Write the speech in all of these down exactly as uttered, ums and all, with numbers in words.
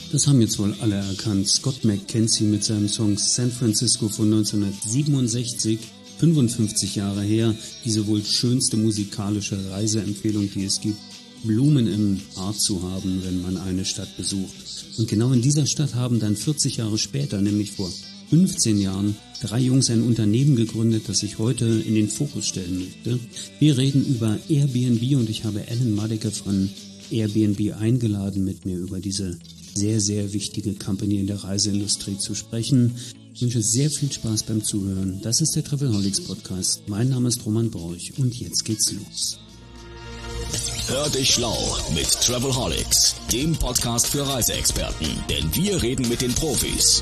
Das haben jetzt wohl alle erkannt. Scott McKenzie mit seinem Song San Francisco von neunzehnhundertsiebenundsechzig, fünfundfünfzig Jahre her, diese wohl schönste musikalische Reiseempfehlung, die es gibt, Blumen im Haar zu haben, wenn man eine Stadt besucht. Und genau in dieser Stadt haben dann vierzig Jahre später, nämlich vor fünfzehn Jahren, drei Jungs ein Unternehmen gegründet, das ich heute in den Fokus stellen möchte. Wir reden über Airbnb und ich habe Alan Madiger von Airbnb eingeladen, mit mir über diese sehr, sehr wichtige Company in der Reiseindustrie zu sprechen. Ich wünsche sehr viel Spaß beim Zuhören. Das ist der Travelholics Podcast. Mein Name ist Roman Borch und jetzt geht's los. Hör dich schlau mit Travelholics, dem Podcast für Reiseexperten, denn wir reden mit den Profis.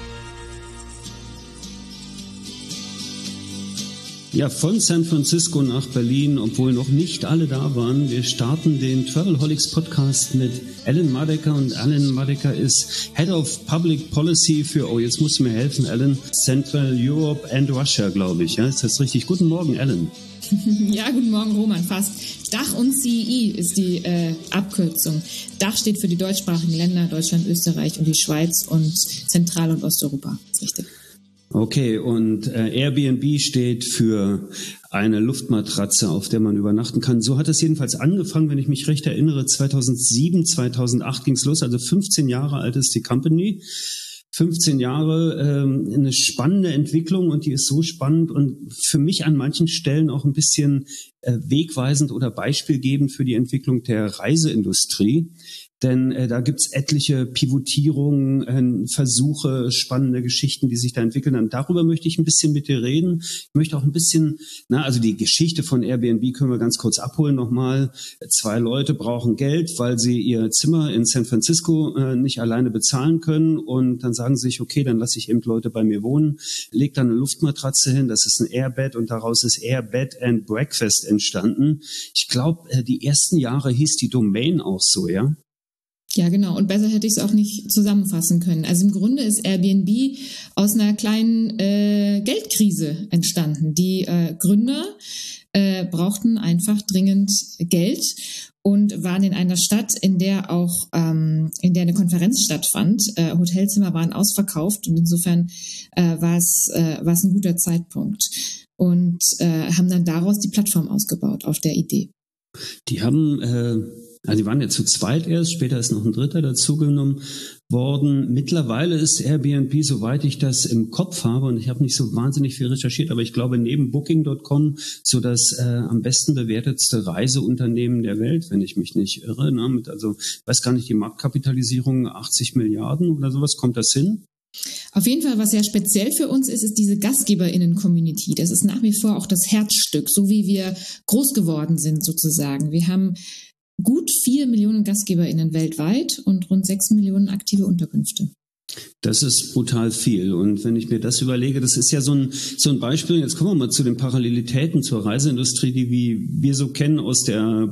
Ja, von San Francisco nach Berlin, obwohl noch nicht alle da waren. Wir starten den Travelholics Podcast mit Alan Madiger und Alan Madiger ist Head of Public Policy für, oh, jetzt musst du mir helfen, Alan, Central Europe and Russia, glaube ich. Ja, ist das richtig? Guten Morgen, Alan. Ja, guten Morgen, Roman, fast. Dach und C E I ist die äh, Abkürzung. Dach steht für die deutschsprachigen Länder, Deutschland, Österreich und die Schweiz und Zentral- und Osteuropa. Das ist richtig. Okay, und äh, Airbnb steht für eine Luftmatratze, auf der man übernachten kann. So hat es jedenfalls angefangen, wenn ich mich recht erinnere. zweitausendsieben, zweitausendacht ging es los, also fünfzehn Jahre alt ist die Company. fünfzehn Jahre, ähm, eine spannende Entwicklung und die ist so spannend und für mich an manchen Stellen auch ein bisschen äh, wegweisend oder beispielgebend für die Entwicklung der Reiseindustrie. Denn äh, da gibt's etliche Pivotierungen, äh, Versuche, spannende Geschichten, die sich da entwickeln. Und darüber möchte ich ein bisschen mit dir reden. Ich möchte auch ein bisschen, na, also die Geschichte von Airbnb können wir ganz kurz abholen nochmal. Zwei Leute brauchen Geld, weil sie ihr Zimmer in San Francisco äh, nicht alleine bezahlen können. Und dann sagen sie sich, okay, dann lasse ich eben Leute bei mir wohnen. Leg dann eine Luftmatratze hin, das ist ein Airbed und daraus ist Airbed and Breakfast entstanden. Ich glaube, äh, die ersten Jahre hieß die Domain auch so, ja? Ja, genau. Und besser hätte ich es auch nicht zusammenfassen können. Also im Grunde ist Airbnb aus einer kleinen äh, Geldkrise entstanden. Die äh, Gründer äh, brauchten einfach dringend Geld und waren in einer Stadt, in der auch ähm, in der eine Konferenz stattfand. Äh, Hotelzimmer waren ausverkauft und insofern äh, war es äh, war es ein guter Zeitpunkt. Und äh, haben dann daraus die Plattform ausgebaut auf der Idee. Die haben äh Also die waren ja zu zweit erst, später ist noch ein Dritter dazugenommen worden. Mittlerweile ist Airbnb, soweit ich das im Kopf habe, und ich habe nicht so wahnsinnig viel recherchiert, aber ich glaube neben Booking Punkt com so das äh, am besten bewertetste Reiseunternehmen der Welt, wenn ich mich nicht irre. Ne? Mit, also ich weiß gar nicht, die Marktkapitalisierung achtzig Milliarden oder sowas, kommt das hin? Auf jeden Fall, was sehr speziell für uns ist, ist diese GastgeberInnen-Community. Das ist nach wie vor auch das Herzstück, so wie wir groß geworden sind sozusagen. Wir haben gut vier Millionen GastgeberInnen weltweit und rund sechs Millionen aktive Unterkünfte. Das ist brutal viel. Und wenn ich mir das überlege, das ist ja so ein, so ein Beispiel, jetzt kommen wir mal zu den Parallelitäten zur Reiseindustrie, die wie wir so kennen aus der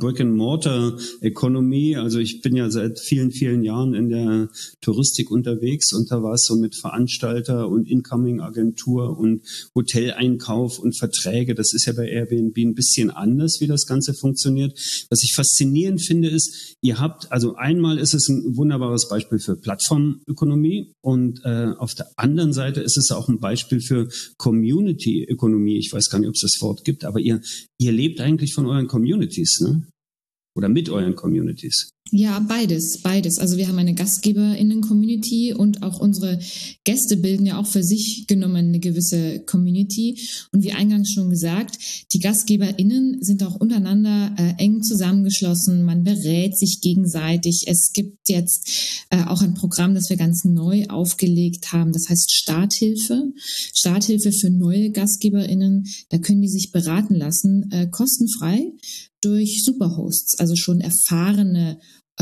Brick-and-Mortar-Ökonomie. Also ich bin ja seit vielen, vielen Jahren in der Touristik unterwegs und da war es so mit Veranstalter und Incoming-Agentur und Hoteleinkauf und Verträge. Das ist ja bei Airbnb ein bisschen anders, wie das Ganze funktioniert. Was ich faszinierend finde, ist, ihr habt, also einmal ist es ein wunderbares Beispiel für Plattformökonomie. Und äh, auf der anderen Seite ist es auch ein Beispiel für Community-Ökonomie. Ich weiß gar nicht, ob es das Wort gibt, aber ihr, ihr lebt eigentlich von euren Communities, ne? Oder mit euren Communities. Ja, beides, beides. Also wir haben eine GastgeberInnen-Community und auch unsere Gäste bilden ja auch für sich genommen eine gewisse Community. Und wie eingangs schon gesagt, die GastgeberInnen sind auch untereinander äh, eng zusammengeschlossen. Man berät sich gegenseitig. Es gibt jetzt äh, auch ein Programm, das wir ganz neu aufgelegt haben. Das heißt Starthilfe. Starthilfe für neue GastgeberInnen. Da können die sich beraten lassen, äh, kostenfrei durch Superhosts, also schon erfahrene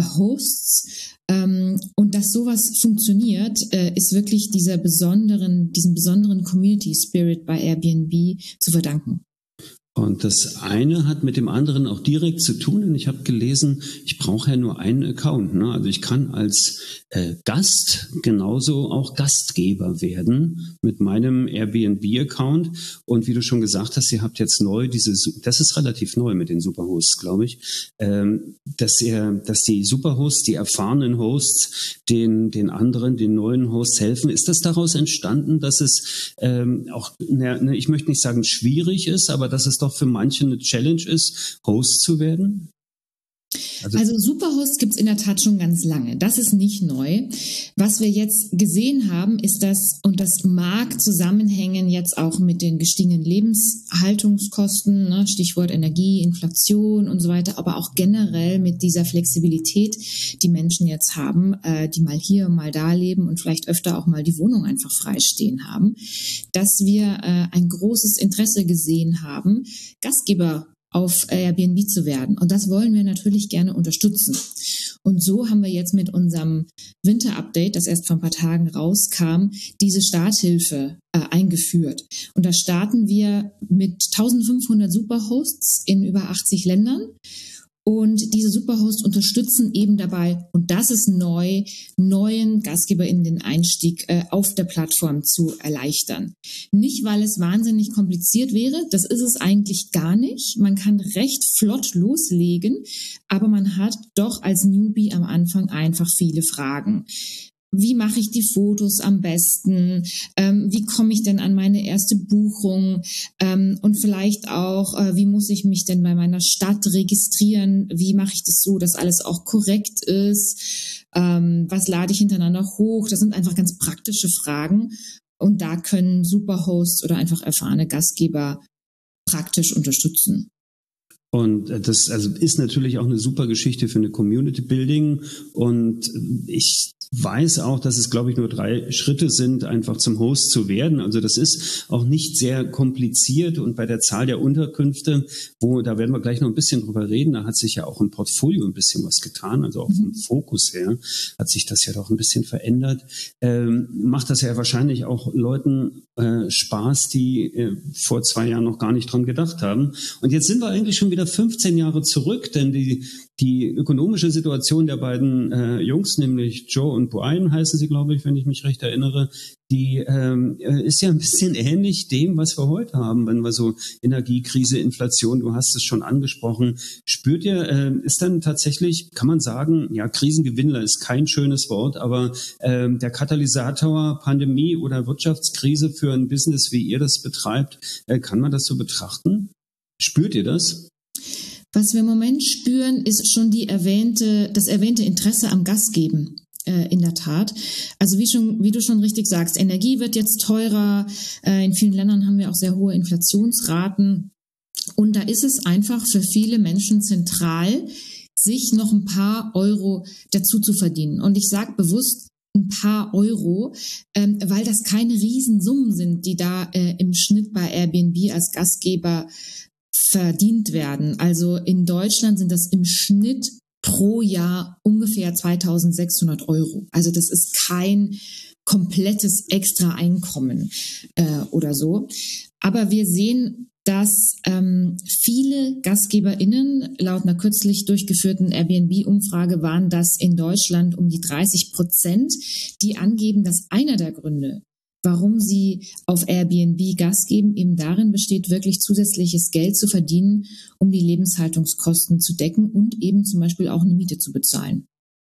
Hosts. Und dass sowas funktioniert, ist wirklich dieser besonderen, diesem besonderen Community Spirit bei Airbnb zu verdanken. Und das eine hat mit dem anderen auch direkt zu tun. Denn ich habe gelesen, ich brauche ja nur einen Account. Ne? Also ich kann als äh, Gast genauso auch Gastgeber werden mit meinem Airbnb-Account. Und wie du schon gesagt hast, ihr habt jetzt neu diese, das ist relativ neu mit den Superhosts, glaube ich, ähm, dass ihr, dass die Superhosts, die erfahrenen Hosts, den den anderen, den neuen Hosts helfen. Ist das daraus entstanden, dass es ähm, auch, ne, ich möchte nicht sagen schwierig ist, aber dass es doch für manche eine Challenge ist, Host zu werden? Also, also Superhosts gibt es in der Tat schon ganz lange. Das ist nicht neu. Was wir jetzt gesehen haben, ist das, und das mag zusammenhängen jetzt auch mit den gestiegenen Lebenshaltungskosten, ne, Stichwort Energie, Inflation und so weiter, aber auch generell mit dieser Flexibilität, die Menschen jetzt haben, äh, die mal hier, mal da leben und vielleicht öfter auch mal die Wohnung einfach freistehen haben, dass wir äh, ein großes Interesse gesehen haben, Gastgeber auf Airbnb zu werden. Und das wollen wir natürlich gerne unterstützen. Und so haben wir jetzt mit unserem Winter-Update, das erst vor ein paar Tagen rauskam, diese Starthilfe äh, eingeführt. Und da starten wir mit eintausendfünfhundert Superhosts in über achtzig Ländern. Und diese Superhosts unterstützen eben dabei, und das ist neu, neuen GastgeberInnen den Einstieg äh, auf der Plattform zu erleichtern. Nicht, weil es wahnsinnig kompliziert wäre, das ist es eigentlich gar nicht. Man kann recht flott loslegen, aber man hat doch als Newbie am Anfang einfach viele Fragen. Wie mache ich die Fotos am besten? Ähm, wie komme ich denn an meine erste Buchung? Ähm, und vielleicht auch, äh, wie muss ich mich denn bei meiner Stadt registrieren? Wie mache ich das so, dass alles auch korrekt ist? Ähm, was lade ich hintereinander hoch? Das sind einfach ganz praktische Fragen. Und da können Superhosts oder einfach erfahrene Gastgeber praktisch unterstützen. Und das also ist natürlich auch eine super Geschichte für eine Community Building. Und ich weiß auch, dass es, glaube ich, nur drei Schritte sind, einfach zum Host zu werden. Also das ist auch nicht sehr kompliziert. Und bei der Zahl der Unterkünfte, wo, da werden wir gleich noch ein bisschen drüber reden, da hat sich ja auch im Portfolio ein bisschen was getan. Also auch vom Fokus her hat sich das ja doch ein bisschen verändert. Ähm, macht das ja wahrscheinlich auch Leuten äh, Spaß, die äh, vor zwei Jahren noch gar nicht dran gedacht haben. Und jetzt sind wir eigentlich schon wieder fünfzehn Jahre zurück, denn die, die ökonomische Situation der beiden äh, Jungs, nämlich Joe und Brian heißen sie, glaube ich, wenn ich mich recht erinnere, die ähm, ist ja ein bisschen ähnlich dem, was wir heute haben, wenn wir so Energiekrise, Inflation, du hast es schon angesprochen, spürt ihr, äh, ist dann tatsächlich, kann man sagen, ja, Krisengewinnler ist kein schönes Wort, aber äh, der Katalysator Pandemie oder Wirtschaftskrise für ein Business, wie ihr das betreibt, äh, kann man das so betrachten? Spürt ihr das? Was wir im Moment spüren, ist schon die erwähnte, das erwähnte Interesse am Gastgeben. Äh, in der Tat. Also wie schon, wie du schon richtig sagst, Energie wird jetzt teurer. Äh, in vielen Ländern haben wir auch sehr hohe Inflationsraten. Und da ist es einfach für viele Menschen zentral, sich noch ein paar Euro dazu zu verdienen. Und ich sage bewusst ein paar Euro, ähm, weil das keine Riesensummen sind, die da äh, im Schnitt bei Airbnb als Gastgeber verdient werden. Also in Deutschland sind das im Schnitt pro Jahr ungefähr zweitausendsechshundert Euro. Also das ist kein komplettes Extra-Einkommen äh, oder so. Aber wir sehen, dass ähm, viele GastgeberInnen laut einer kürzlich durchgeführten Airbnb-Umfrage waren das in Deutschland um die dreißig Prozent, die angeben, dass einer der Gründe, warum sie auf Airbnb Gas geben, eben darin besteht, wirklich zusätzliches Geld zu verdienen, um die Lebenshaltungskosten zu decken und eben zum Beispiel auch eine Miete zu bezahlen.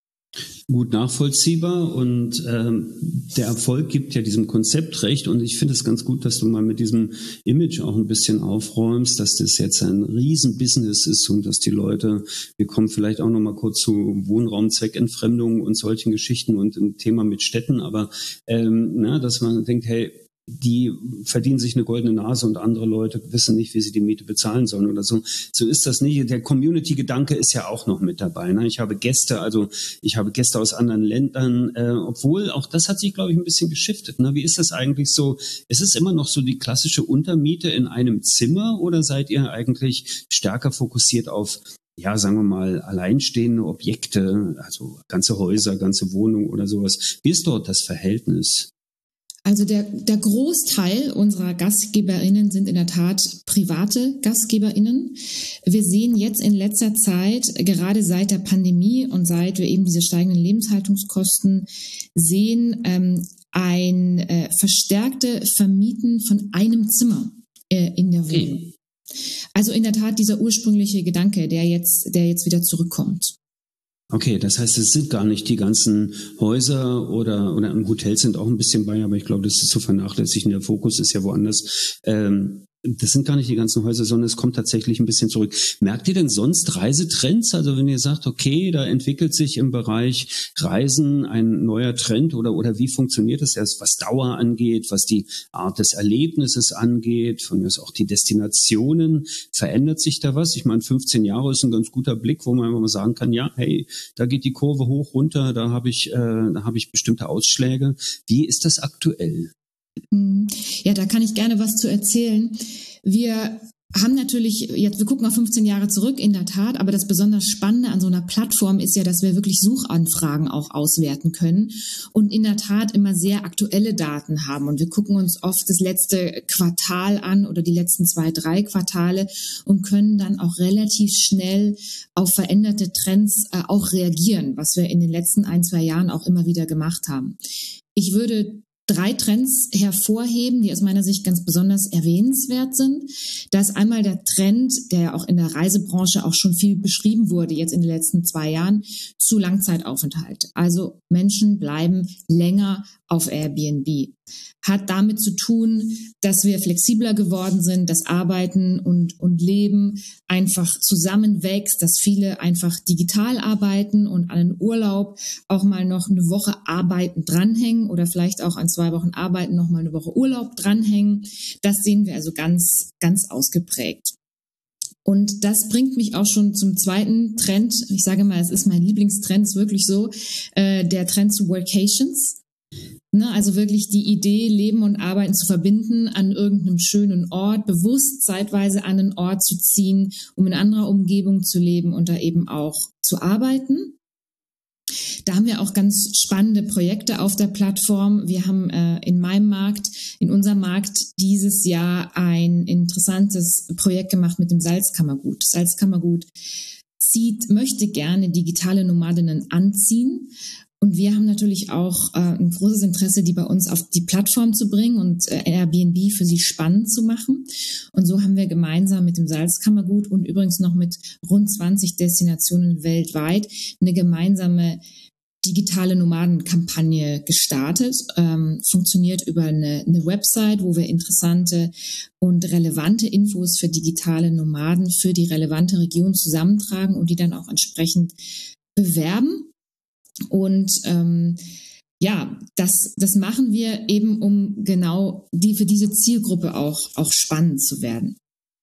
Gut nachvollziehbar und ähm, der Erfolg gibt ja diesem Konzept recht und ich finde es ganz gut, dass du mal mit diesem Image auch ein bisschen aufräumst, dass das jetzt ein Riesenbusiness ist und dass die Leute, wir kommen vielleicht auch noch mal kurz zu Wohnraumzweckentfremdung und solchen Geschichten und ein Thema mit Städten, aber ähm, na, dass man denkt, hey, die verdienen sich eine goldene Nase und andere Leute wissen nicht, wie sie die Miete bezahlen sollen oder so. So ist das nicht. Der Community-Gedanke ist ja auch noch mit dabei. Ne? Ich habe Gäste, also ich habe Gäste aus anderen Ländern, äh, obwohl auch das hat sich, glaube ich, ein bisschen geschiftet. Ne? Wie ist das eigentlich so? Ist es immer noch so die klassische Untermiete in einem Zimmer oder seid ihr eigentlich stärker fokussiert auf, ja, sagen wir mal, alleinstehende Objekte, also ganze Häuser, ganze Wohnungen oder sowas? Wie ist dort das Verhältnis? Also der, der Großteil unserer GastgeberInnen sind in der Tat private GastgeberInnen. Wir sehen jetzt in letzter Zeit, gerade seit der Pandemie und seit wir eben diese steigenden Lebenshaltungskosten sehen, ähm, ein äh, verstärkte Vermieten von einem Zimmer äh, in der Wohnung. Okay. Also in der Tat dieser ursprüngliche Gedanke, der jetzt, der jetzt wieder zurückkommt. Okay, das heißt, es sind gar nicht die ganzen Häuser oder oder Hotels sind auch ein bisschen bei, aber ich glaube, das ist zu vernachlässigen. Der Fokus ist ja woanders. Ähm, das sind gar nicht die ganzen Häuser, sondern es kommt tatsächlich ein bisschen zurück. Merkt ihr denn sonst Reisetrends? Also wenn ihr sagt, okay, da entwickelt sich im Bereich Reisen ein neuer Trend oder oder wie funktioniert das erst, was Dauer angeht, was die Art des Erlebnisses angeht, von mir aus auch die Destinationen, verändert sich da was? Ich meine, fünfzehn Jahre ist ein ganz guter Blick, wo man einfach mal sagen kann, ja, hey, da geht die Kurve hoch, runter, da habe ich, äh, da habe ich bestimmte Ausschläge. Wie ist das aktuell? Ja, da kann ich gerne was zu erzählen. Wir haben natürlich, jetzt wir gucken auf fünfzehn Jahre zurück, in der Tat, aber das besonders Spannende an so einer Plattform ist ja, dass wir wirklich Suchanfragen auch auswerten können und in der Tat immer sehr aktuelle Daten haben. Und wir gucken uns oft das letzte Quartal an oder die letzten zwei, drei Quartale und können dann auch relativ schnell auf veränderte Trends äh, auch reagieren, was wir in den letzten ein, zwei Jahren auch immer wieder gemacht haben. Ich würde drei Trends hervorheben, die aus meiner Sicht ganz besonders erwähnenswert sind. Da ist einmal der Trend, der ja auch in der Reisebranche auch schon viel beschrieben wurde, jetzt in den letzten zwei Jahren, zu Langzeitaufenthalt. Also Menschen bleiben länger auf Airbnb. Hat damit zu tun, dass wir flexibler geworden sind, dass Arbeiten und, und Leben einfach zusammenwächst, dass viele einfach digital arbeiten und an den Urlaub auch mal noch eine Woche arbeiten dranhängen oder vielleicht auch an zwei Wochen arbeiten noch mal eine Woche Urlaub dranhängen. Das sehen wir also ganz, ganz ausgeprägt. Und das bringt mich auch schon zum zweiten Trend. Ich sage mal, es ist mein Lieblingstrend, ist wirklich so, äh, der Trend zu Workations. Ne, also wirklich die Idee, Leben und Arbeiten zu verbinden, an irgendeinem schönen Ort, bewusst zeitweise an einen Ort zu ziehen, um in anderer Umgebung zu leben und da eben auch zu arbeiten. Da haben wir auch ganz spannende Projekte auf der Plattform. Wir haben äh, in meinem Markt, in unserem Markt dieses Jahr ein interessantes Projekt gemacht mit dem Salzkammergut. Salzkammergut zieht, möchte gerne digitale Nomadinnen anziehen. Und wir haben natürlich auch äh, ein großes Interesse, die bei uns auf die Plattform zu bringen und äh, Airbnb für sie spannend zu machen. Und so haben wir gemeinsam mit dem Salzkammergut und übrigens noch mit rund zwanzig Destinationen weltweit eine gemeinsame digitale Nomadenkampagne gestartet. Ähm, funktioniert über eine, eine Website, wo wir interessante und relevante Infos für digitale Nomaden für die relevante Region zusammentragen und die dann auch entsprechend bewerben. Und ähm, ja, das, das machen wir eben, um genau die für diese Zielgruppe auch, auch spannend zu werden.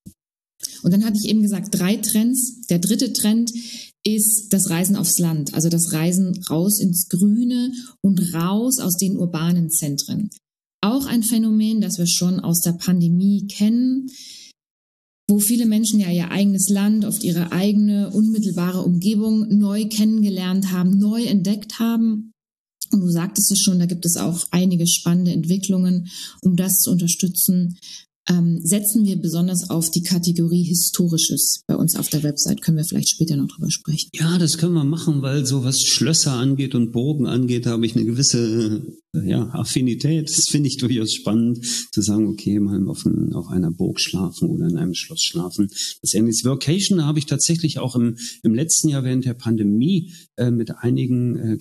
Und dann hatte ich eben gesagt, drei Trends. Der dritte Trend ist das Reisen aufs Land, also das Reisen raus ins Grüne und raus aus den urbanen Zentren. Auch ein Phänomen, das wir schon aus der Pandemie kennen, wo viele Menschen ja ihr eigenes Land, oft ihre eigene unmittelbare Umgebung neu kennengelernt haben, neu entdeckt haben. Und du sagtest es schon, da gibt es auch einige spannende Entwicklungen, um das zu unterstützen. Ähm, setzen wir besonders auf die Kategorie Historisches bei uns auf der Website. Können wir vielleicht später noch drüber sprechen. Ja, das können wir machen, weil so was Schlösser angeht und Burgen angeht, da habe ich eine gewisse ja, Affinität. Das finde ich durchaus spannend, zu sagen, okay, mal auf, ein, auf einer Burg schlafen oder in einem Schloss schlafen. Das ähnliche Workation, da habe ich tatsächlich auch im, im letzten Jahr während der Pandemie äh, mit einigen äh,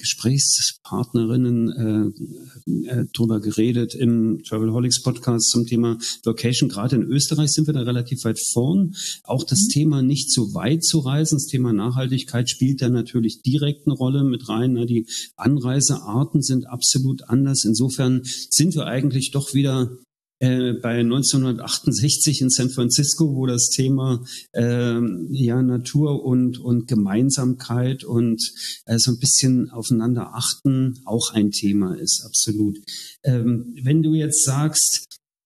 Gesprächspartnerinnen äh, äh, drüber geredet im Travelholics Podcast zum Thema Workation. Gerade in Österreich sind wir da relativ weit vorn. Auch das Thema nicht so weit zu reisen, das Thema Nachhaltigkeit spielt da natürlich direkt eine Rolle mit rein. Die Anreisearten sind absolut anders. Insofern sind wir eigentlich doch wieder äh, bei neunzehnhundertachtundsechzig in San Francisco, wo das Thema äh, ja Natur und und Gemeinsamkeit und äh, so ein bisschen aufeinander achten auch ein Thema ist, absolut. Ähm, wenn du jetzt sagst,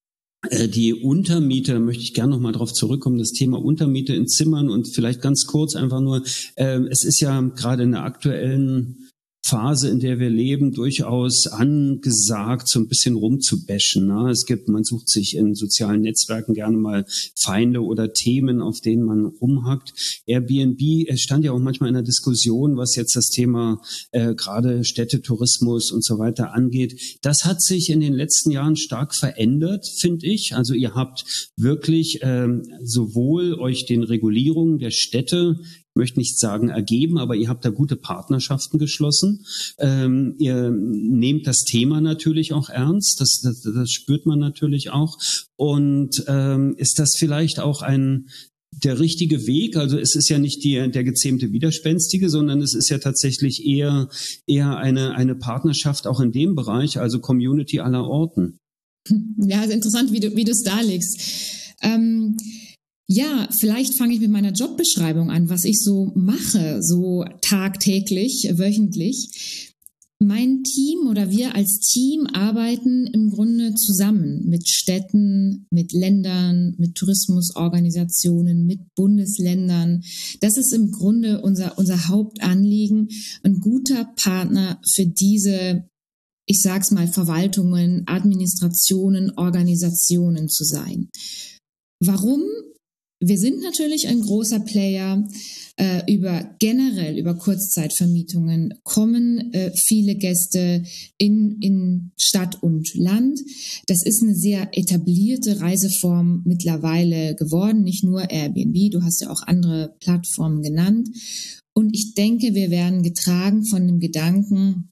die Untermiete, da möchte ich gerne nochmal drauf zurückkommen, das Thema Untermiete in Zimmern und vielleicht ganz kurz einfach nur, äh, es ist ja gerade in der aktuellen Phase, in der wir leben, durchaus angesagt, so ein bisschen rumzubashen. Ne? Es gibt, man sucht sich in sozialen Netzwerken gerne mal Feinde oder Themen, auf denen man rumhackt. Airbnb, es stand ja auch manchmal in der Diskussion, was jetzt das Thema äh, gerade Städtetourismus und so weiter angeht. Das hat sich in den letzten Jahren stark verändert, finde ich. Also ihr habt wirklich ähm, sowohl euch den Regulierungen der Städte, ich möchte nicht sagen ergeben, aber ihr habt da gute Partnerschaften geschlossen. Ähm, ihr nehmt das Thema natürlich auch ernst, das, das, das spürt man natürlich auch. Und ähm, ist das vielleicht auch ein der richtige Weg? Also es ist ja nicht die, der gezähmte Widerspenstige, sondern es ist ja tatsächlich eher eher eine eine Partnerschaft auch in dem Bereich, also Community aller Orten. Ja, also interessant, wie du wie du es darlegst. Ähm, Ja, vielleicht fange ich mit meiner Jobbeschreibung an, was ich so mache, so tagtäglich, wöchentlich. Mein Team oder wir als Team arbeiten im Grunde zusammen mit Städten, mit Ländern, mit Tourismusorganisationen, mit Bundesländern. Das ist im Grunde unser, unser Hauptanliegen, ein guter Partner für diese, ich sag's mal, Verwaltungen, Administrationen, Organisationen zu sein. Warum? Wir sind natürlich ein großer Player. Äh, über generell über Kurzzeitvermietungen kommen äh, viele Gäste in, in Stadt und Land. Das ist eine sehr etablierte Reiseform mittlerweile geworden, nicht nur Airbnb, du hast ja auch andere Plattformen genannt. Und ich denke, wir werden getragen von dem Gedanken,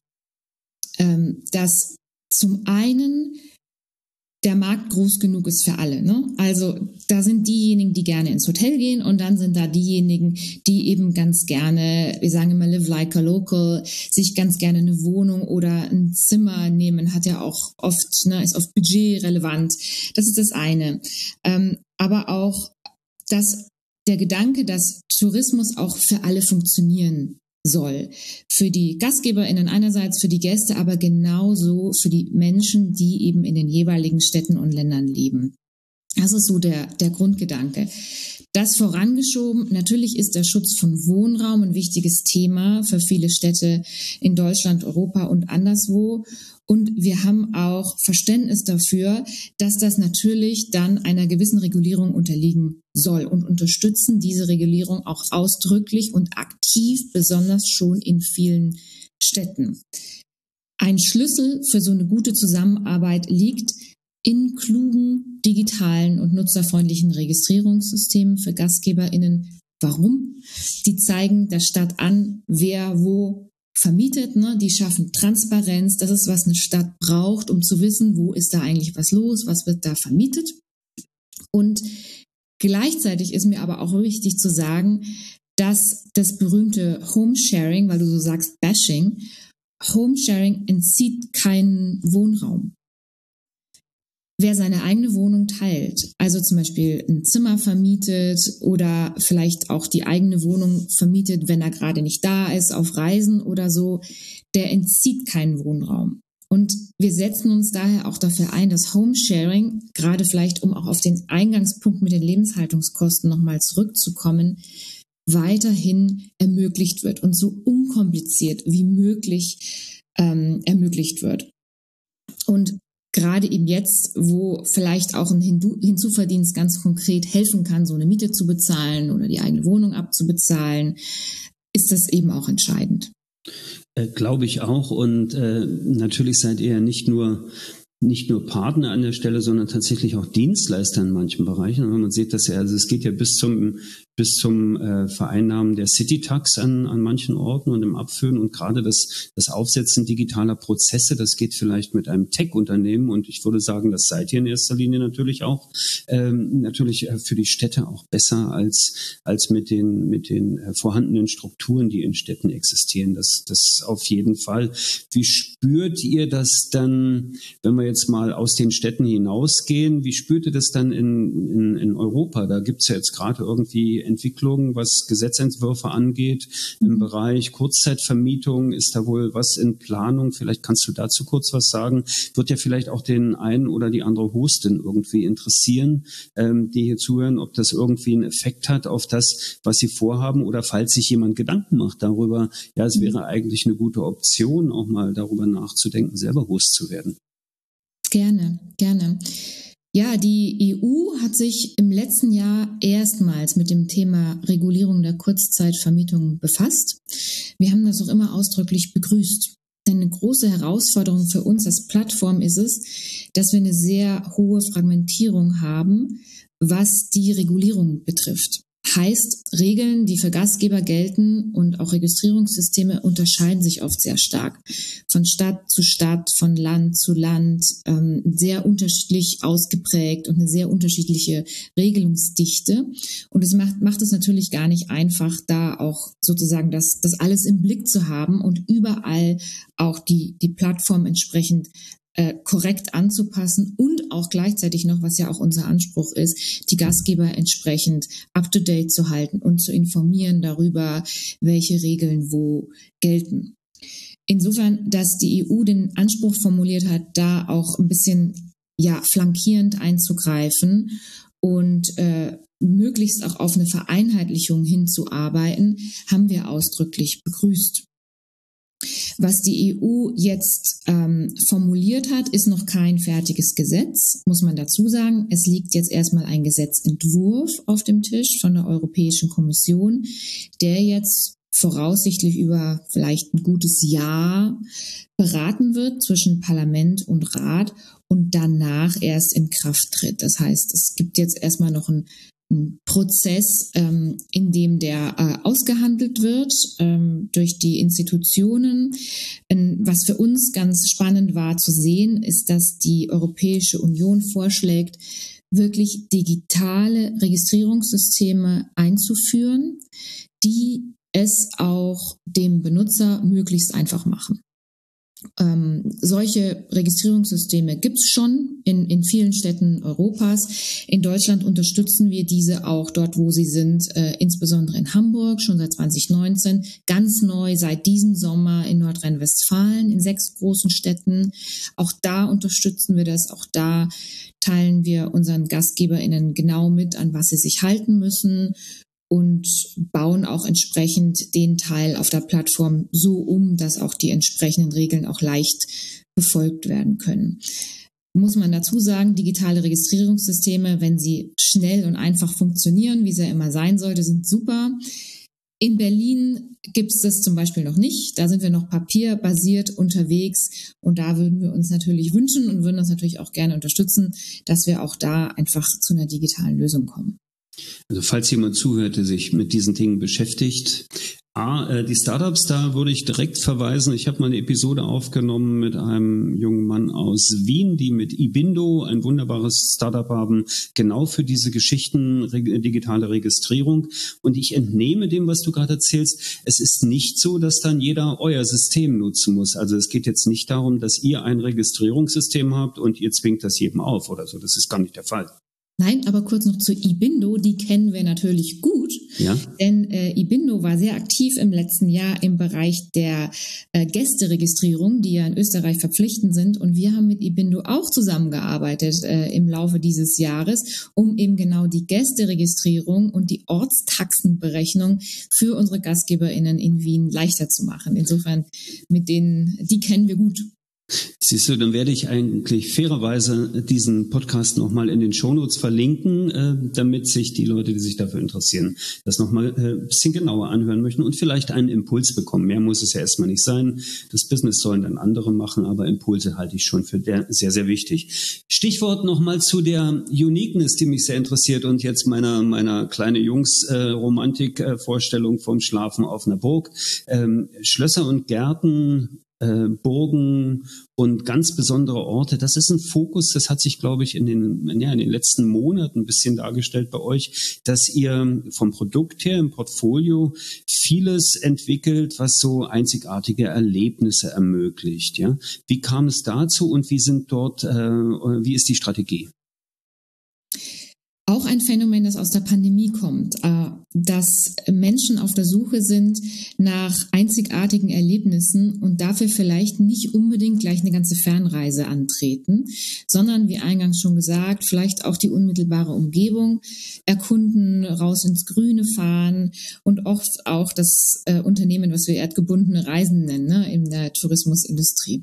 ähm, dass zum einen der Markt groß genug ist für alle. Ne? Also da sind diejenigen, die gerne ins Hotel gehen und dann sind da diejenigen, die eben ganz gerne, wir sagen immer live like a local, sich ganz gerne eine Wohnung oder ein Zimmer nehmen, hat ja auch oft, ne, ist oft budgetrelevant. Das ist das eine. Ähm, aber auch, dass der Gedanke, dass Tourismus auch für alle funktionieren soll. Für die GastgeberInnen einerseits, für die Gäste, aber genauso für die Menschen, die eben in den jeweiligen Städten und Ländern leben. Das ist so der, der Grundgedanke. Das vorangeschoben, natürlich ist der Schutz von Wohnraum ein wichtiges Thema für viele Städte in Deutschland, Europa und anderswo. Und wir haben auch Verständnis dafür, dass das natürlich dann einer gewissen Regulierung unterliegen soll und unterstützen diese Regulierung auch ausdrücklich und aktiv, besonders schon in vielen Städten. Ein Schlüssel für so eine gute Zusammenarbeit liegt in klugen, digitalen und nutzerfreundlichen Registrierungssystemen für GastgeberInnen. Warum? Die zeigen der Stadt an, wer wo vermietet, ne? Die schaffen Transparenz. Das ist, was eine Stadt braucht, um zu wissen, wo ist da eigentlich was los, was wird da vermietet. Und gleichzeitig ist mir aber auch wichtig zu sagen, dass das berühmte Homesharing, weil du so sagst Bashing, Homesharing entzieht keinen Wohnraum. Wer seine eigene Wohnung teilt, also zum Beispiel ein Zimmer vermietet oder vielleicht auch die eigene Wohnung vermietet, wenn er gerade nicht da ist, auf Reisen oder so, der entzieht keinen Wohnraum. Und wir setzen uns daher auch dafür ein, dass Homesharing, gerade vielleicht um auch auf den Eingangspunkt mit den Lebenshaltungskosten nochmal zurückzukommen, weiterhin ermöglicht wird und so unkompliziert wie möglich ähm, ermöglicht wird. Und gerade eben jetzt, wo vielleicht auch ein Hinzuverdienst ganz konkret helfen kann, so eine Miete zu bezahlen oder die eigene Wohnung abzubezahlen, ist das eben auch entscheidend. Äh, glaube ich auch. Und äh, natürlich seid ihr nicht nur nicht nur Partner an der Stelle, sondern tatsächlich auch Dienstleister in manchen Bereichen. Und man sieht das ja, also es geht ja bis zum bis zum äh, Vereinnahmen der City-Tax an, an manchen Orten und im Abführen und gerade das, das Aufsetzen digitaler Prozesse, das geht vielleicht mit einem Tech-Unternehmen und ich würde sagen, das seid ihr in erster Linie natürlich auch, ähm, natürlich für die Städte auch besser als, als mit den, mit den äh, vorhandenen Strukturen, die in Städten existieren. Das, das auf jeden Fall. Wie spürt ihr das dann, wenn wir jetzt mal aus den Städten hinausgehen, wie spürt ihr das dann in, in, in Europa? Da gibt's ja jetzt gerade irgendwie Entwicklungen, was Gesetzentwürfe angeht. Im Bereich Kurzzeitvermietung ist da wohl was in Planung. Vielleicht kannst du dazu kurz was sagen. Wird ja vielleicht auch den einen oder die andere Hostin irgendwie interessieren, ähm, die hier zuhören, ob das irgendwie einen Effekt hat auf das, was sie vorhaben, oder falls sich jemand Gedanken macht darüber, ja, es wäre eigentlich eine gute Option, auch mal darüber nachzudenken, selber Host zu werden. Gerne, gerne. Ja, die E U hat sich im letzten Jahr erstmals mit dem Thema Regulierung der Kurzzeitvermietung befasst. Wir haben das auch immer ausdrücklich begrüßt. Denn eine große Herausforderung für uns als Plattform ist es, dass wir eine sehr hohe Fragmentierung haben, was die Regulierung betrifft. Heißt, Regeln, die für Gastgeber gelten und auch Registrierungssysteme unterscheiden sich oft sehr stark. Von Stadt zu Stadt, von Land zu Land, ähm, sehr unterschiedlich ausgeprägt und eine sehr unterschiedliche Regelungsdichte. Und es macht, macht es natürlich gar nicht einfach, da auch sozusagen das, das alles im Blick zu haben und überall auch die, die Plattform entsprechend korrekt anzupassen und auch gleichzeitig noch, was ja auch unser Anspruch ist, die Gastgeber entsprechend up-to-date zu halten und zu informieren darüber, welche Regeln wo gelten. Insofern, dass die E U den Anspruch formuliert hat, da auch ein bisschen ja flankierend einzugreifen und äh, möglichst auch auf eine Vereinheitlichung hinzuarbeiten, haben wir ausdrücklich begrüßt. Was die E U jetzt ähm, formuliert hat, ist noch kein fertiges Gesetz, muss man dazu sagen. Es liegt jetzt erstmal ein Gesetzentwurf auf dem Tisch von der Europäischen Kommission, der jetzt voraussichtlich über vielleicht ein gutes Jahr beraten wird zwischen Parlament und Rat und danach erst in Kraft tritt. Das heißt, es gibt jetzt erstmal noch ein ein Prozess, ähm, in dem der äh, ausgehandelt wird ähm, durch die Institutionen. Ähm, was für uns ganz spannend war zu sehen, ist, dass die Europäische Union vorschlägt, wirklich digitale Registrierungssysteme einzuführen, die es auch dem Benutzer möglichst einfach machen. Ähm, solche Registrierungssysteme gibt es schon in, in vielen Städten Europas. In Deutschland unterstützen wir diese auch dort, wo sie sind, äh, insbesondere in Hamburg, schon seit zwanzig neunzehn. Ganz neu seit diesem Sommer in Nordrhein-Westfalen, in sechs großen Städten. Auch da unterstützen wir das. Auch da teilen wir unseren GastgeberInnen genau mit, an was sie sich halten müssen. Und bauen auch entsprechend den Teil auf der Plattform so um, dass auch die entsprechenden Regeln auch leicht befolgt werden können. Muss man dazu sagen, digitale Registrierungssysteme, wenn sie schnell und einfach funktionieren, wie sie ja immer sein sollte, sind super. In Berlin gibt es das zum Beispiel noch nicht. Da sind wir noch papierbasiert unterwegs. Und da würden wir uns natürlich wünschen und würden uns natürlich auch gerne unterstützen, dass wir auch da einfach zu einer digitalen Lösung kommen. Also falls jemand zuhört, der sich mit diesen Dingen beschäftigt, A, äh, die Startups, da würde ich direkt verweisen. Ich habe mal eine Episode aufgenommen mit einem jungen Mann aus Wien, die mit Ibindo ein wunderbares Startup haben, genau für diese Geschichten, reg- digitale Registrierung. Und ich entnehme dem, was du gerade erzählst, es ist nicht so, dass dann jeder euer System nutzen muss. Also es geht jetzt nicht darum, dass ihr ein Registrierungssystem habt und ihr zwingt das jedem auf oder so. Das ist gar nicht der Fall. Nein, aber kurz noch zu Ibindo, die kennen wir natürlich gut, ja? denn äh, Ibindo war sehr aktiv im letzten Jahr im Bereich der äh, Gästeregistrierung, die ja in Österreich verpflichtend sind, und wir haben mit Ibindo auch zusammengearbeitet äh, im Laufe dieses Jahres, um eben genau die Gästeregistrierung und die Ortstaxenberechnung für unsere GastgeberInnen in Wien leichter zu machen. Insofern, mit denen, die kennen wir gut. Siehst du, dann werde ich eigentlich fairerweise diesen Podcast nochmal in den Shownotes verlinken, äh, damit sich die Leute, die sich dafür interessieren, das nochmal äh, ein bisschen genauer anhören möchten und vielleicht einen Impuls bekommen. Mehr muss es ja erstmal nicht sein. Das Business sollen dann andere machen, aber Impulse halte ich schon für der, sehr, sehr wichtig. Stichwort nochmal zu der Uniqueness, die mich sehr interessiert und jetzt meiner, meiner kleine Jungs-Romantik-Vorstellung vom Schlafen auf einer Burg. Ähm, Schlösser und Gärten, Äh, Burgen und ganz besondere Orte. Das ist ein Fokus, das hat sich, glaube ich, in den, ja, in den letzten Monaten ein bisschen dargestellt bei euch, dass ihr vom Produkt her im Portfolio vieles entwickelt, was so einzigartige Erlebnisse ermöglicht. Ja? Wie kam es dazu und wie sind dort, äh, wie ist die Strategie? Auch ein Phänomen, das aus der Pandemie kommt, dass Menschen auf der Suche sind nach einzigartigen Erlebnissen und dafür vielleicht nicht unbedingt gleich eine ganze Fernreise antreten, sondern, wie eingangs schon gesagt, vielleicht auch die unmittelbare Umgebung erkunden, raus ins Grüne fahren und oft auch das Unternehmen, was wir erdgebundene Reisen nennen, ne, in der Tourismusindustrie.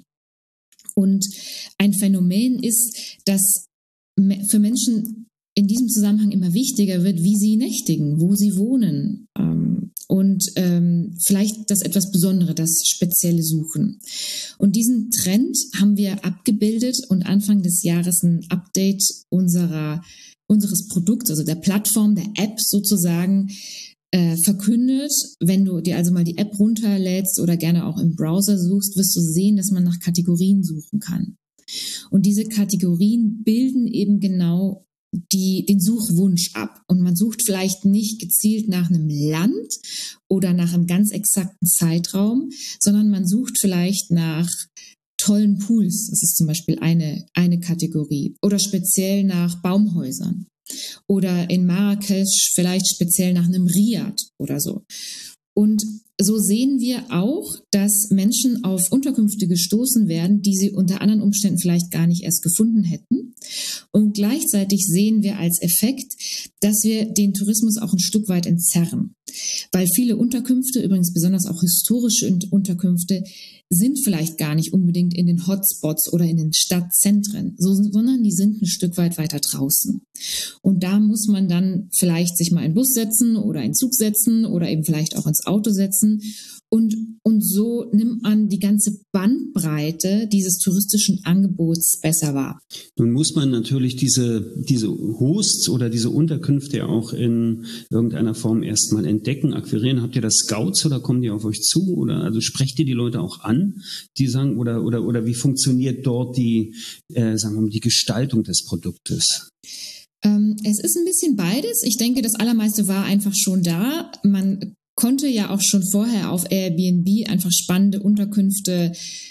Und ein Phänomen ist, dass für Menschen in diesem Zusammenhang immer wichtiger wird, wie sie nächtigen, wo sie wohnen ähm, und ähm, vielleicht das etwas Besondere, das Spezielle suchen. Und diesen Trend haben wir abgebildet und Anfang des Jahres ein Update unserer unseres Produkts, also der Plattform, der App sozusagen, äh, verkündet. Wenn du dir also mal die App runterlädst oder gerne auch im Browser suchst, wirst du sehen, dass man nach Kategorien suchen kann. Und diese Kategorien bilden eben genau die, den Suchwunsch ab. Und man sucht vielleicht nicht gezielt nach einem Land oder nach einem ganz exakten Zeitraum, sondern man sucht vielleicht nach tollen Pools. Das ist zum Beispiel eine, eine Kategorie. Oder speziell nach Baumhäusern. Oder in Marrakesch vielleicht speziell nach einem Riad oder so. Und so sehen wir auch, dass Menschen auf Unterkünfte gestoßen werden, die sie unter anderen Umständen vielleicht gar nicht erst gefunden hätten. Und gleichzeitig sehen wir als Effekt, dass wir den Tourismus auch ein Stück weit entzerren. Weil viele Unterkünfte, übrigens besonders auch historische Unterkünfte, sind vielleicht gar nicht unbedingt in den Hotspots oder in den Stadtzentren, so, sondern die sind ein Stück weit weiter draußen. Und da muss man dann vielleicht sich mal in den Bus setzen oder in den Zug setzen oder eben vielleicht auch ins Auto setzen. Und, und so nimmt man die ganze Bandbreite dieses touristischen Angebots besser wahr. Nun muss man natürlich diese, diese Hosts oder diese Unterkünfte auch in irgendeiner Form erstmal entdecken, akquirieren. Habt ihr da Scouts oder kommen die auf euch zu? Oder also sprecht ihr die Leute auch an, die sagen, oder, oder, oder wie funktioniert dort die, äh, sagen wir mal, die Gestaltung des Produktes? Ähm, es ist ein bisschen beides. Ich denke, das Allermeiste war einfach schon da. Man konnte ja auch schon vorher auf Airbnb einfach spannende Unterkünfte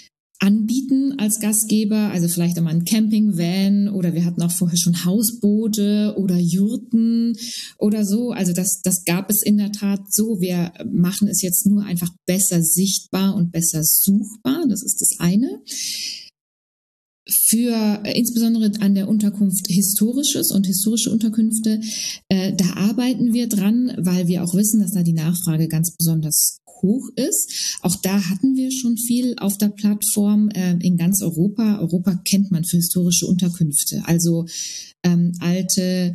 anbieten als Gastgeber, also vielleicht einmal ein Campingvan oder wir hatten auch vorher schon Hausboote oder Jurten oder so. Also das, das gab es in der Tat so. Wir machen es jetzt nur einfach besser sichtbar und besser suchbar. Das ist das eine. Für insbesondere an der Unterkunft Historisches und historische Unterkünfte, äh, da arbeiten wir dran, weil wir auch wissen, dass da die Nachfrage ganz besonders hoch ist. Auch da hatten wir schon viel auf der Plattform äh, in ganz Europa. Europa kennt man für historische Unterkünfte, also ähm, alte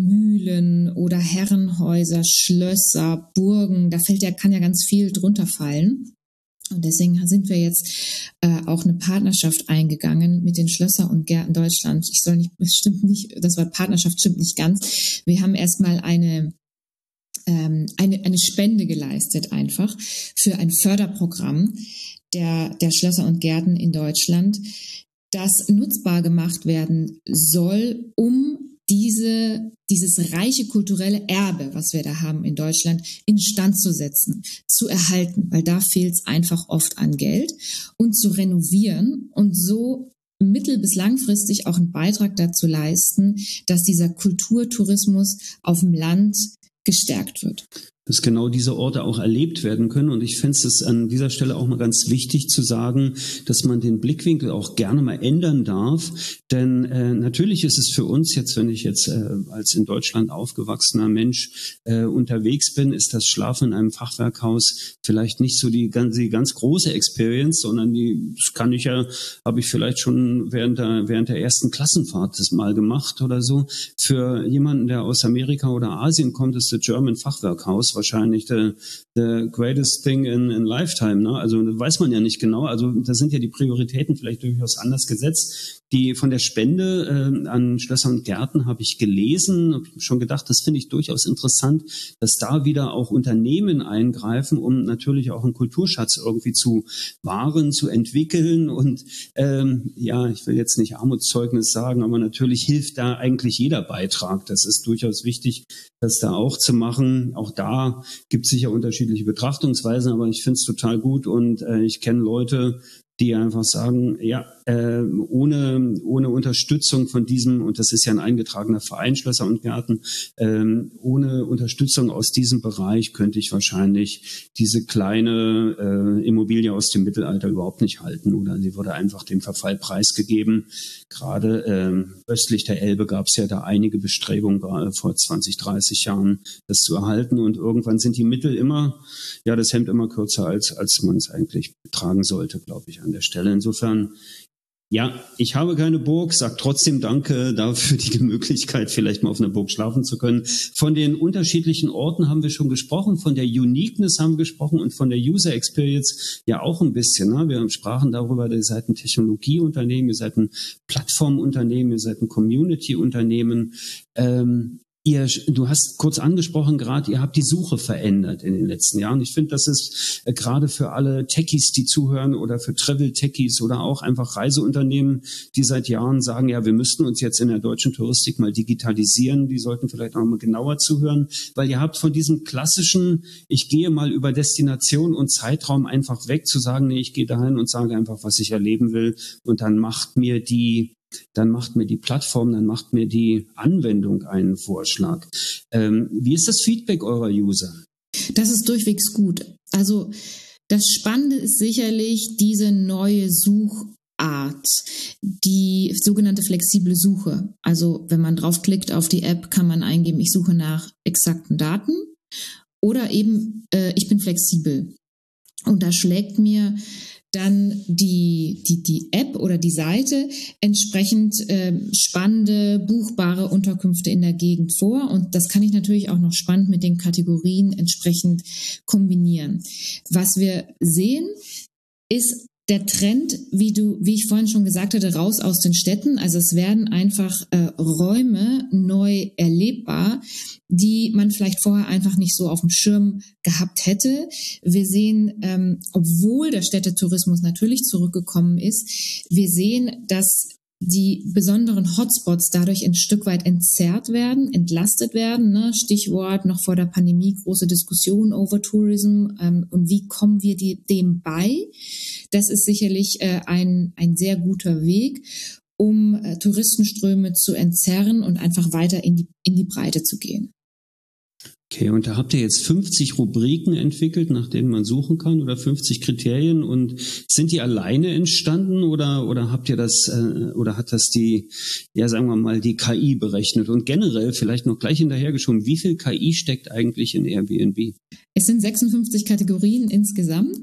Mühlen oder Herrenhäuser, Schlösser, Burgen. Da fällt ja, kann ja ganz viel drunter fallen. Und deswegen sind wir jetzt äh, auch eine Partnerschaft eingegangen mit den Schlösser und Gärten Deutschland. Ich soll nicht, es stimmt nicht, das Wort Partnerschaft stimmt nicht ganz. Wir haben erstmal eine, ähm, eine, eine Spende geleistet einfach für ein Förderprogramm der, der Schlösser und Gärten in Deutschland, das nutzbar gemacht werden soll, um diese, dieses reiche kulturelle Erbe, was wir da haben in Deutschland, instand zu setzen, zu erhalten, weil da fehlt es einfach oft an Geld, und zu renovieren und so mittel- bis langfristig auch einen Beitrag dazu leisten, dass dieser Kulturtourismus auf dem Land gestärkt wird. Dass genau diese Orte auch erlebt werden können. Und ich fände es an dieser Stelle auch mal ganz wichtig zu sagen, dass man den Blickwinkel auch gerne mal ändern darf. Denn äh, natürlich ist es für uns jetzt, wenn ich jetzt äh, als in Deutschland aufgewachsener Mensch äh, unterwegs bin, ist das Schlafen in einem Fachwerkhaus vielleicht nicht so die ganz, die ganz große Experience, sondern die, das kann ich ja, habe ich vielleicht schon während der, während der ersten Klassenfahrt das mal gemacht oder so. Für jemanden, der aus Amerika oder Asien kommt, ist das German Fachwerkhaus wahrscheinlich the, the greatest thing in, in lifetime. Ne? Also das weiß man ja nicht genau. Also da sind ja die Prioritäten vielleicht durchaus anders gesetzt. Die von der Spende äh, an Schlösser und Gärten habe ich gelesen, habe schon gedacht, das finde ich durchaus interessant, dass da wieder auch Unternehmen eingreifen, um natürlich auch einen Kulturschatz irgendwie zu wahren, zu entwickeln. Und ähm, ja, ich will jetzt nicht Armutszeugnis sagen, aber natürlich hilft da eigentlich jeder Beitrag. Das ist durchaus wichtig, das da auch zu machen. Auch da gibt es sicher unterschiedliche Betrachtungsweisen, aber ich finde es total gut und äh, ich kenne Leute, die einfach sagen, ja, äh, ohne, ohne Unterstützung von diesem, und das ist ja ein eingetragener Verein, Schlösser und Gärten, äh, ohne Unterstützung aus diesem Bereich könnte ich wahrscheinlich diese kleine äh, Immobilie aus dem Mittelalter überhaupt nicht halten, oder sie wurde einfach dem Verfall preisgegeben. Gerade äh, östlich der Elbe gab es ja da einige Bestrebungen äh, vor zwanzig, dreißig Jahren, das zu erhalten, und irgendwann sind die Mittel immer, ja, das Hemd immer kürzer, als, als man es eigentlich tragen sollte, glaube ich, an der Stelle. Insofern, ja, ich habe keine Burg, sag trotzdem danke dafür die Möglichkeit, vielleicht mal auf einer Burg schlafen zu können. Von den unterschiedlichen Orten haben wir schon gesprochen, von der Uniqueness haben wir gesprochen und von der User Experience ja auch ein bisschen. Ne? Wir sprachen darüber, ihr seid ein Technologieunternehmen, ihr seid ein Plattformunternehmen, ihr seid ein Community-Unternehmen. Ähm, Ihr, du hast kurz angesprochen gerade, ihr habt die Suche verändert in den letzten Jahren. Ich finde, das ist äh, gerade für alle Techies, die zuhören, oder für Travel-Techies oder auch einfach Reiseunternehmen, die seit Jahren sagen, ja, wir müssten uns jetzt in der deutschen Touristik mal digitalisieren. Die sollten vielleicht auch mal genauer zuhören, weil ihr habt von diesem klassischen, ich gehe mal über Destination und Zeitraum einfach weg, zu sagen, nee, ich gehe dahin und sage einfach, was ich erleben will, und dann macht mir die dann macht mir die Plattform, dann macht mir die Anwendung einen Vorschlag. Ähm, wie ist das Feedback eurer User? Das ist durchwegs gut. Also das Spannende ist sicherlich diese neue Suchart, die sogenannte flexible Suche. Also wenn man draufklickt auf die App, kann man eingeben, ich suche nach exakten Daten oder eben, äh, ich bin flexibel. Und da schlägt mir dann die, die, die App oder die Seite entsprechend äh, spannende, buchbare Unterkünfte in der Gegend vor. Und das kann ich natürlich auch noch spannend mit den Kategorien entsprechend kombinieren. Was wir sehen, ist der Trend, wie du, wie ich vorhin schon gesagt hatte, raus aus den Städten. Also es werden einfach äh, Räume neu erlebbar, die man vielleicht vorher einfach nicht so auf dem Schirm gehabt hätte. Wir sehen, ähm, obwohl der Städtetourismus natürlich zurückgekommen ist, wir sehen, dass die besonderen Hotspots dadurch ein Stück weit entzerrt werden, entlastet werden. Ne? Stichwort noch vor der Pandemie, große Diskussion over Tourism. Ähm, und wie kommen wir die, dem bei? Das ist sicherlich äh, ein, ein sehr guter Weg, um äh, Touristenströme zu entzerren und einfach weiter in die, in die Breite zu gehen. Okay, und da habt ihr jetzt fünfzig Rubriken entwickelt, nach denen man suchen kann, oder fünfzig Kriterien, und sind die alleine entstanden, oder oder habt ihr das äh, oder hat das die, ja sagen wir mal, die K I berechnet? Und generell vielleicht noch gleich hinterhergeschoben, wie viel K I steckt eigentlich in Airbnb? Es sind sechsundfünfzig Kategorien insgesamt.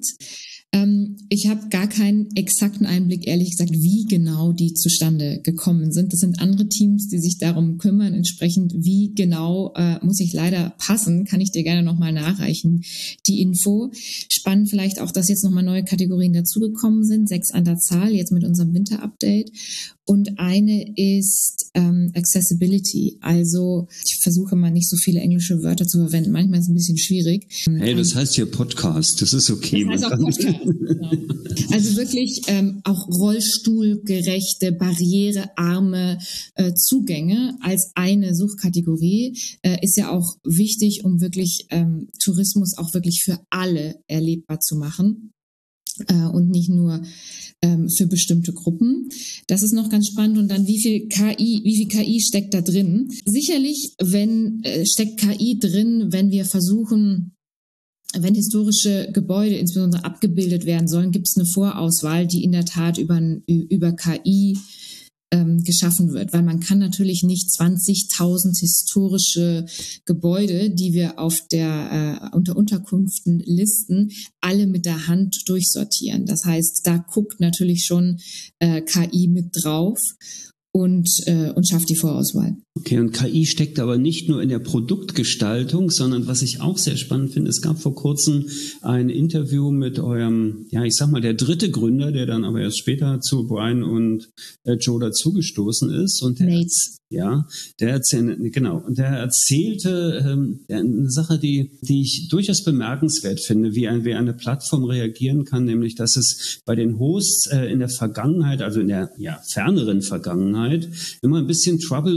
Ähm, ich habe gar keinen exakten Einblick, ehrlich gesagt, wie genau die zustande gekommen sind. Das sind andere Teams, die sich darum kümmern. Entsprechend, wie genau, äh, muss ich leider passen, kann ich dir gerne nochmal nachreichen, die Info. Spannend vielleicht auch, dass jetzt nochmal neue Kategorien dazugekommen sind, sechs an der Zahl, jetzt mit unserem Winter-Update. Und eine ist ähm, Accessibility. Also ich versuche mal nicht so viele englische Wörter zu verwenden. Manchmal ist es ein bisschen schwierig. Hey, das heißt hier Podcast. Das ist okay. Das heißt auch Podcast, genau. Also wirklich ähm, auch rollstuhlgerechte, barrierearme äh, Zugänge als eine Suchkategorie äh, ist ja auch wichtig, um wirklich ähm, Tourismus auch wirklich für alle erlebbar zu machen. Äh, und nicht nur ähm, für bestimmte Gruppen. Das ist noch ganz spannend. Und dann, wie viel K I, wie viel K I steckt da drin? Sicherlich, wenn äh, steckt K I drin, wenn wir versuchen, wenn historische Gebäude insbesondere abgebildet werden sollen, gibt es eine Vorauswahl, die in der Tat über, über K I ähm, geschaffen wird, weil man kann natürlich nicht zwanzigtausend historische Gebäude, die wir auf der äh, unter Unterkünften listen, alle mit der Hand durchsortieren. Das heißt, da guckt natürlich schon äh, K I mit drauf und, äh, und schafft die Vorauswahl. Okay, und K I steckt aber nicht nur in der Produktgestaltung, sondern was ich auch sehr spannend finde, es gab vor kurzem ein Interview mit eurem, ja, ich sag mal, der dritte Gründer, der dann aber erst später zu Brian und äh, Joe dazugestoßen ist. Und der, Nate. Ja, der erzählte, genau, und der erzählte ähm, eine Sache, die, die ich durchaus bemerkenswert finde, wie, ein, wie eine Plattform reagieren kann, nämlich, dass es bei den Hosts äh, in der Vergangenheit, also in der ja, ferneren Vergangenheit, immer ein bisschen Trouble und Bedenken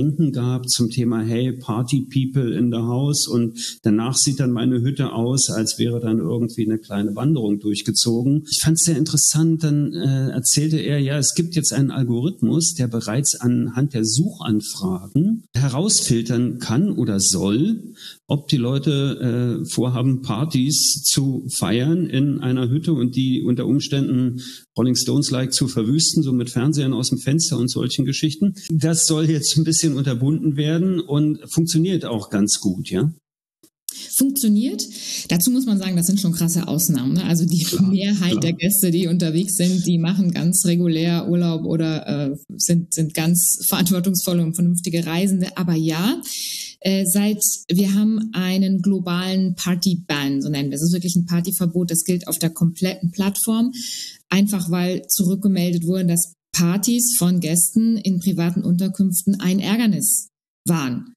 Bedenken gab zum Thema, hey, Party People in the house, und danach sieht dann meine Hütte aus, als wäre dann irgendwie eine kleine Wanderung durchgezogen. Ich fand es sehr interessant, dann äh, erzählte er, ja, es gibt jetzt einen Algorithmus, der bereits anhand der Suchanfragen herausfiltern kann oder soll, ob die Leute äh, vorhaben, Partys zu feiern in einer Hütte und die unter Umständen Rolling Stones-like zu verwüsten, so mit Fernsehern aus dem Fenster und solchen Geschichten. Das soll jetzt ein bisschen unterbunden werden und funktioniert auch ganz gut, ja? Funktioniert. Dazu muss man sagen, das sind schon krasse Ausnahmen. Ne? Also die klar, Mehrheit klar. der Gäste, die unterwegs sind, die machen ganz regulär Urlaub oder äh, sind, sind ganz verantwortungsvolle und vernünftige Reisende. Aber ja, äh, seit wir haben einen globalen Party-Ban, so nennen wir es. Das ist wirklich ein Partyverbot, das gilt auf der kompletten Plattform. Einfach weil zurückgemeldet wurde, dass Partys von Gästen in privaten Unterkünften ein Ärgernis waren.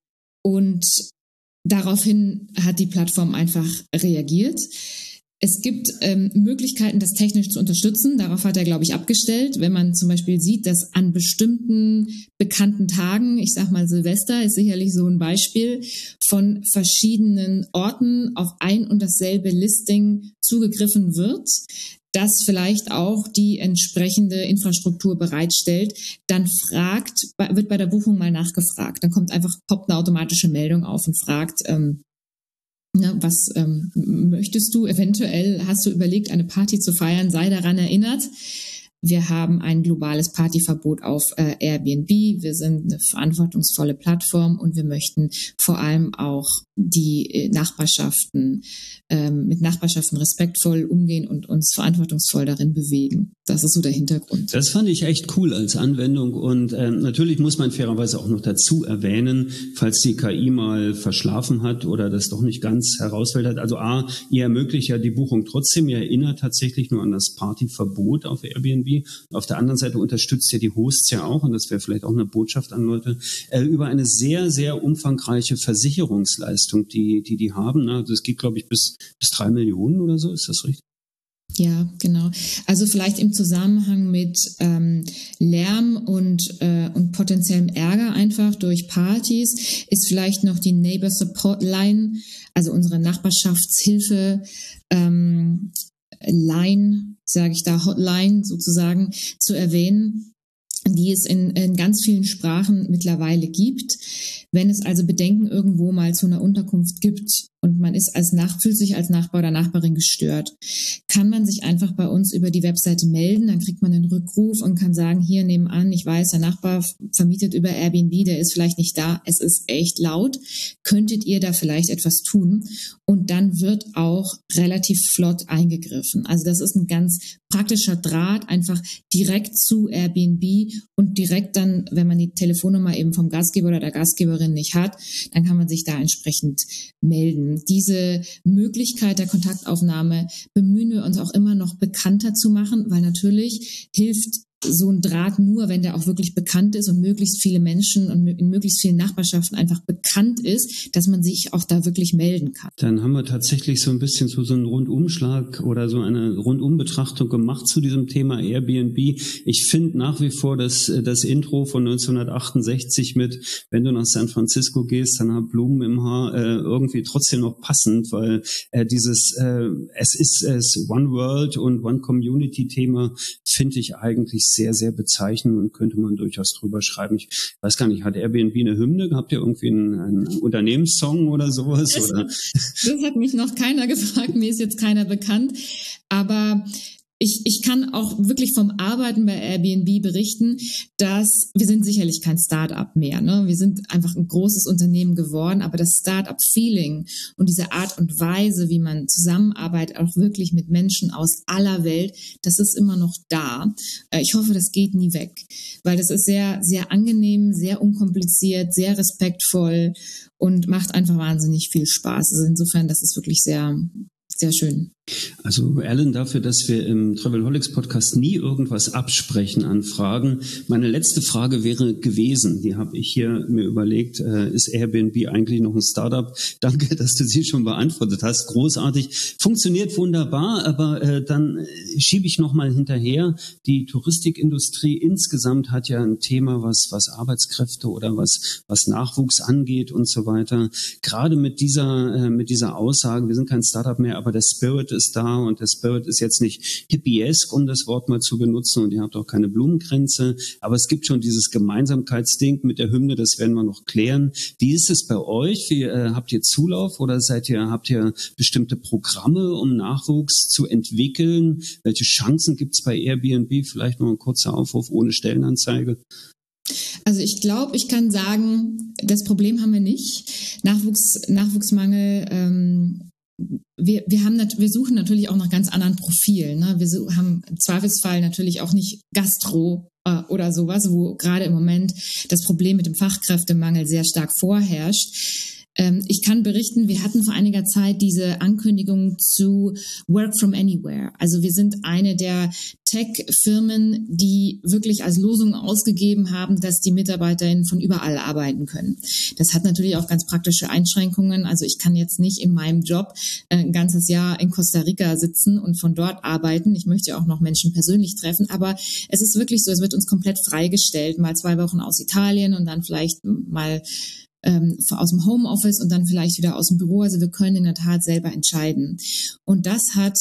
Und daraufhin hat die Plattform einfach reagiert. Es gibt ähm, Möglichkeiten, das technisch zu unterstützen. Darauf hat er, glaube ich, abgestellt. Wenn man zum Beispiel sieht, dass an bestimmten bekannten Tagen, ich sag mal Silvester ist sicherlich so ein Beispiel, von verschiedenen Orten auf ein und dasselbe Listing zugegriffen wird, das vielleicht auch die entsprechende Infrastruktur bereitstellt, dann fragt, wird bei der Buchung mal nachgefragt. Dann kommt einfach, poppt eine automatische Meldung auf und fragt, ähm, na, was ähm, möchtest du? Eventuell hast du überlegt, eine Party zu feiern, sei daran erinnert. Wir haben ein globales Partyverbot auf äh, Airbnb. Wir sind eine verantwortungsvolle Plattform und wir möchten vor allem auch die äh, Nachbarschaften, ähm, mit Nachbarschaften respektvoll umgehen und uns verantwortungsvoll darin bewegen. Das ist so der Hintergrund. Das fand ich echt cool als Anwendung und äh, natürlich muss man fairerweise auch noch dazu erwähnen, falls die K I mal verschlafen hat oder das doch nicht ganz herausfällt. Also A, ihr ermöglicht ja die Buchung trotzdem, ihr erinnert tatsächlich nur an das Partyverbot auf Airbnb. Auf der anderen Seite unterstützt ihr die Hosts ja auch, und das wäre vielleicht auch eine Botschaft an Leute, äh, über eine sehr, sehr umfangreiche Versicherungsleistung, die die, die haben. Ne? Das geht, glaube ich, bis, bis drei Millionen oder so, ist das richtig? Ja, genau. Also vielleicht im Zusammenhang mit ähm, Lärm und, äh, und potenziellem Ärger einfach durch Partys ist vielleicht noch die Neighbor Support Line, also unsere Nachbarschaftshilfe, ähm, Line, sage ich da, Hotline sozusagen, zu erwähnen, die es in, in ganz vielen Sprachen mittlerweile gibt. Wenn es also Bedenken irgendwo mal zu einer Unterkunft gibt und man ist als Nach- fühlt sich als Nachbar oder Nachbarin gestört, kann man sich einfach bei uns über die Webseite melden, dann kriegt man einen Rückruf und kann sagen, hier nebenan, ich weiß, der Nachbar vermietet über Airbnb, der ist vielleicht nicht da, es ist echt laut, könntet ihr da vielleicht etwas tun? Und dann wird auch relativ flott eingegriffen. Also das ist ein ganz praktischer Draht, einfach direkt zu Airbnb und direkt dann, wenn man die Telefonnummer eben vom Gastgeber oder der Gastgeberin nicht hat, dann kann man sich da entsprechend melden. Diese Möglichkeit der Kontaktaufnahme bemühen wir uns auch immer noch bekannter zu machen, weil natürlich hilft so ein Draht nur, wenn der auch wirklich bekannt ist und möglichst viele Menschen und in möglichst vielen Nachbarschaften einfach bekannt ist, dass man sich auch da wirklich melden kann. Dann haben wir tatsächlich so ein bisschen so, so einen Rundumschlag oder so eine Rundumbetrachtung gemacht zu diesem Thema Airbnb. Ich finde nach wie vor das, das Intro von neunzehnhundertachtundsechzig mit, wenn du nach San Francisco gehst, dann hab Blumen im Haar, äh, irgendwie trotzdem noch passend, weil äh, dieses, äh, es ist es One World und One Community Thema finde ich eigentlich sehr, sehr bezeichnend und könnte man durchaus drüber schreiben. Ich weiß gar nicht, hat Airbnb eine Hymne? Habt ihr irgendwie einen, einen Unternehmenssong oder sowas? Das, oder? Das hat mich noch keiner gefragt, mir ist jetzt keiner bekannt, aber Ich, ich kann auch wirklich vom Arbeiten bei Airbnb berichten, dass wir sind sicherlich kein Start-up mehr. Ne? Wir sind einfach ein großes Unternehmen geworden, aber das Start-up-Feeling und diese Art und Weise, wie man zusammenarbeitet, auch wirklich mit Menschen aus aller Welt, das ist immer noch da. Ich hoffe, das geht nie weg, weil das ist sehr, sehr angenehm, sehr unkompliziert, sehr respektvoll und macht einfach wahnsinnig viel Spaß. Also insofern, das ist wirklich sehr sehr schön. Also Alan, dafür, dass wir im Travelholics Podcast nie irgendwas absprechen an Fragen. Meine letzte Frage wäre gewesen, die habe ich hier mir überlegt, äh, ist Airbnb eigentlich noch ein Startup? Danke, dass du sie schon beantwortet hast. Großartig. Funktioniert wunderbar, aber äh, dann schiebe ich nochmal hinterher. Die Touristikindustrie insgesamt hat ja ein Thema, was, was Arbeitskräfte oder was, was Nachwuchs angeht und so weiter. Gerade mit dieser, äh, mit dieser Aussage, wir sind kein Startup mehr, aber der Spirit ist da und der Spirit ist jetzt nicht hippiesk, um das Wort mal zu benutzen, und ihr habt auch keine Blumenkränze, aber es gibt schon dieses Gemeinsamkeitsding mit der Hymne, das werden wir noch klären. Wie ist es bei euch? Wie, äh, habt ihr Zulauf oder seid ihr, habt ihr bestimmte Programme, um Nachwuchs zu entwickeln? Welche Chancen gibt es bei Airbnb? Vielleicht noch ein kurzer Aufruf ohne Stellenanzeige. Also ich glaube, ich kann sagen, das Problem haben wir nicht. Nachwuchs, Nachwuchsmangel, ähm, Wir, wir, haben nat- wir suchen natürlich auch nach ganz anderen Profilen. Ne? Wir so, haben im Zweifelsfall natürlich auch nicht Gastro äh, oder sowas, wo gerade im Moment das Problem mit dem Fachkräftemangel sehr stark vorherrscht. Ähm, ich kann berichten, wir hatten vor einiger Zeit diese Ankündigung zu Work from Anywhere. Also wir sind eine der Tech-Firmen, die wirklich als Losung ausgegeben haben, dass die MitarbeiterInnen von überall arbeiten können. Das hat natürlich auch ganz praktische Einschränkungen. Also ich kann jetzt nicht in meinem Job ein ganzes Jahr in Costa Rica sitzen und von dort arbeiten. Ich möchte auch noch Menschen persönlich treffen. Aber es ist wirklich so, es wird uns komplett freigestellt. Mal zwei Wochen aus Italien und dann vielleicht mal ähm, aus dem Homeoffice und dann vielleicht wieder aus dem Büro. Also wir können in der Tat selber entscheiden. Und das hat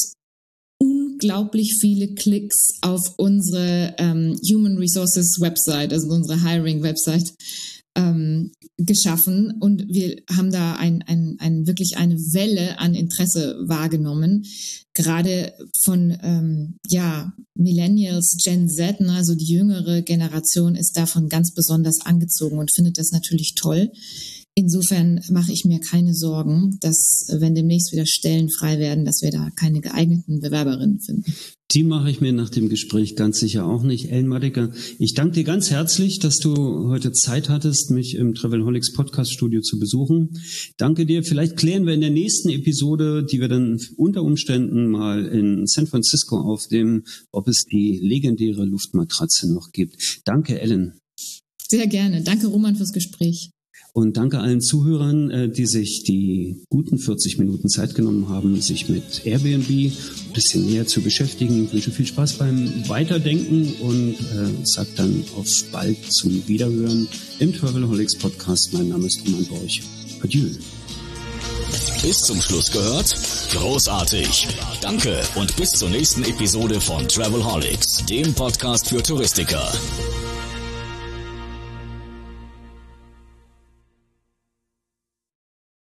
unglaublich viele Klicks auf unsere ähm, Human Resources Website, also unsere Hiring Website, ähm, geschaffen. Und wir haben da ein, ein, ein, wirklich eine Welle an Interesse wahrgenommen. Gerade von ähm, ja, Millennials, Gen Z, ne, also die jüngere Generation ist davon ganz besonders angezogen und findet das natürlich toll. Insofern mache ich mir keine Sorgen, dass, wenn demnächst wieder Stellen frei werden, dass wir da keine geeigneten Bewerberinnen finden. Die mache ich mir nach dem Gespräch ganz sicher auch nicht. Ellen Madicker, ich danke dir ganz herzlich, dass du heute Zeit hattest, mich im Travelholics Podcast Studio zu besuchen. Danke dir. Vielleicht klären wir in der nächsten Episode, die wir dann unter Umständen mal in San Francisco aufnehmen, ob es die legendäre Luftmatratze noch gibt. Danke, Ellen. Sehr gerne. Danke, Roman, fürs Gespräch. Und danke allen Zuhörern, die sich die guten vierzig Minuten Zeit genommen haben, sich mit Airbnb ein bisschen näher zu beschäftigen. Ich wünsche viel Spaß beim Weiterdenken und äh, sage dann auf bald zum Wiederhören im Travelholics Podcast. Mein Name ist Roman Borch. Adieu. Bis zum Schluss gehört? Großartig. Danke und bis zur nächsten Episode von Travelholics, dem Podcast für Touristiker.